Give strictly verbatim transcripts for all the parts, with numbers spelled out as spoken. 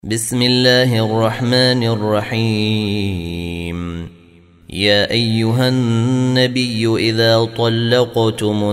بسم الله الرحمن الرحيم. يا أيها النبي إذا طلقتم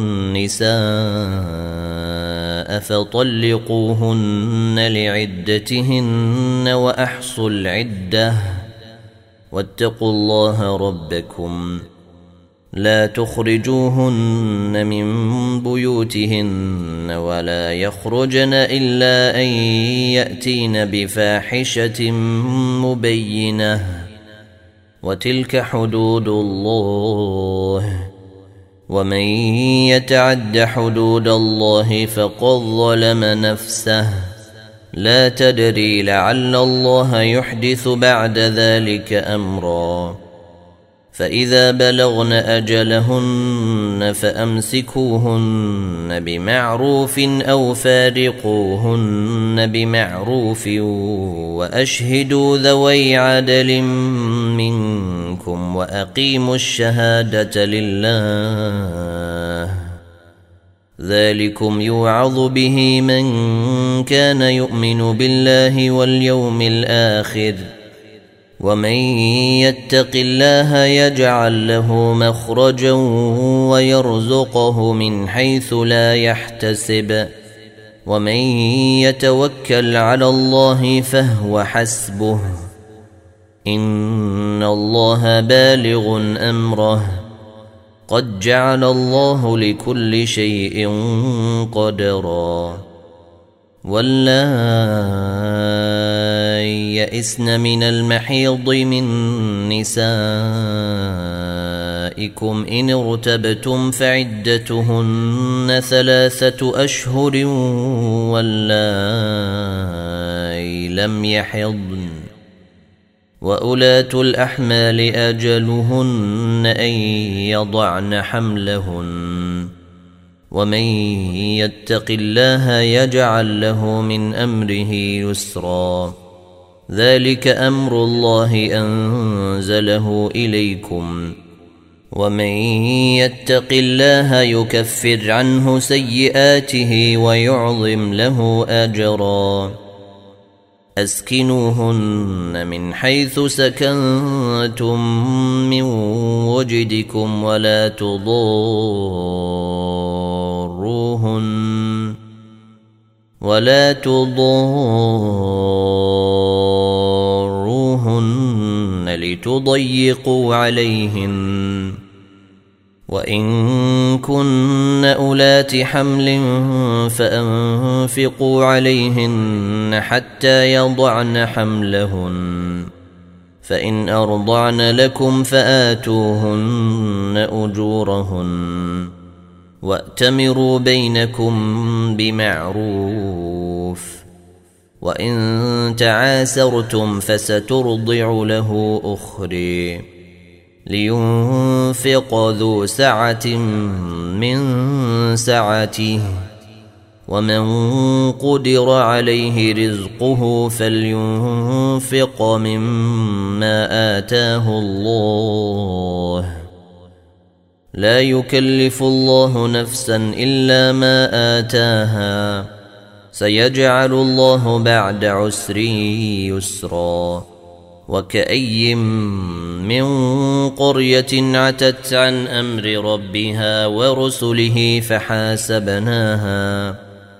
النساء فطلقوهن لعدتهن وأحصوا العدة واتقوا الله ربكم لا تخرجوهن من بيوتهن ولا يخرجن إلا أن يأتين بفاحشة مبينة وتلك حدود الله ومن يتعد حدود الله فقد ظلم نفسه لا تدري لعل الله يحدث بعد ذلك أمرا. فإذا بلغن أجلهن فأمسكوهن بمعروف أو فارقوهن بمعروف وأشهدوا ذوي عدل منكم وأقيموا الشهادة لله ذلكم يوعظ به من كان يؤمن بالله واليوم الآخر ومن يتق الله يجعل له مخرجا ويرزقه من حيث لا يحتسب ومن يتوكل على الله فهو حسبه إن الله بالغ أمره قد جعل الله لكل شيء قدرا. واللائي يئسن من المحيض من نسائكم إن ارتبتم فعدتهن ثلاثة أشهر واللائي لم يحضن وأولاة الأحمال أجلهن أن يضعن حملهن ومن يتق الله يجعل له من أمره يسرا ذلك أمر الله أنزله إليكم ومن يتق الله يكفر عنه سيئاته ويعظم له أجرا. أسكنوهن من حيث سكنتم من وجدكم ولا تضاروهن ولا تضاروهن لتضيقوا عليهن وإن كن أولات حمل فأنفقوا عليهن حتى يضعن حملهن فإن أرضعن لكم فآتوهن أجورهن وأتمروا بينكم بمعروف وإن تعاسرتم فسترضع له أخرى لينفق ذو سعة من سعته ومن قدر عليه رزقه فلينفق مما آتاه الله لا يكلف الله نفسا إلا ما آتاها سيجعل الله بعد عسر يسرا. وكأي من قرية عتت عن أمر ربها ورسله فحاسبناها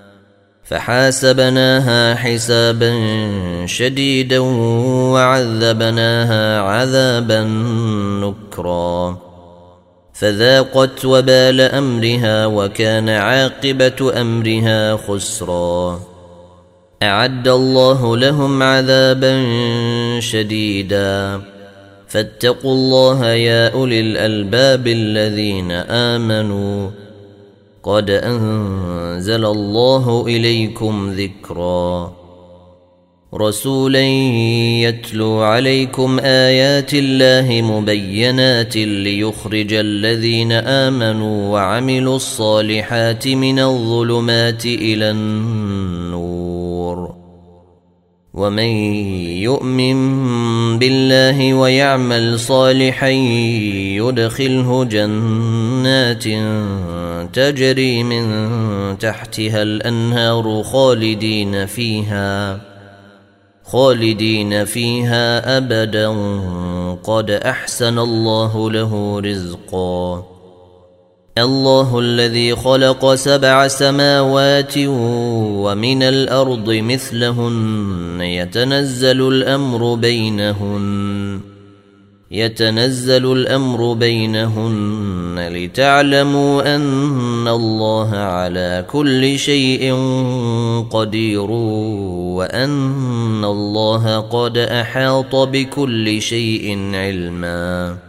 فحاسبناها حسابا شديدا وعذبناها عذابا نكرا فذاقت وبال أمرها وكان عاقبة أمرها خسرا. أعد الله لهم عذابا شديدا فاتقوا الله يا أولي الألباب الذين آمنوا قد أنزل الله إليكم ذكرا رسولا يتلو عليكم آيات الله مبينات ليخرج الذين آمنوا وعملوا الصالحات من الظلمات إلى النور ومن يؤمن بالله ويعمل صالحا يدخله جنات تجري من تحتها الأنهار خالدين فيها خالدين فيها أبدا قد أحسن الله له رزقا. الله الذي خلق سبع سماوات ومن الأرض مثلهن يتنزل الأمر بينهن يتنزل الأمر بينهن لتعلموا أن الله على كل شيء قدير وأن الله قد أحاط بكل شيء علما.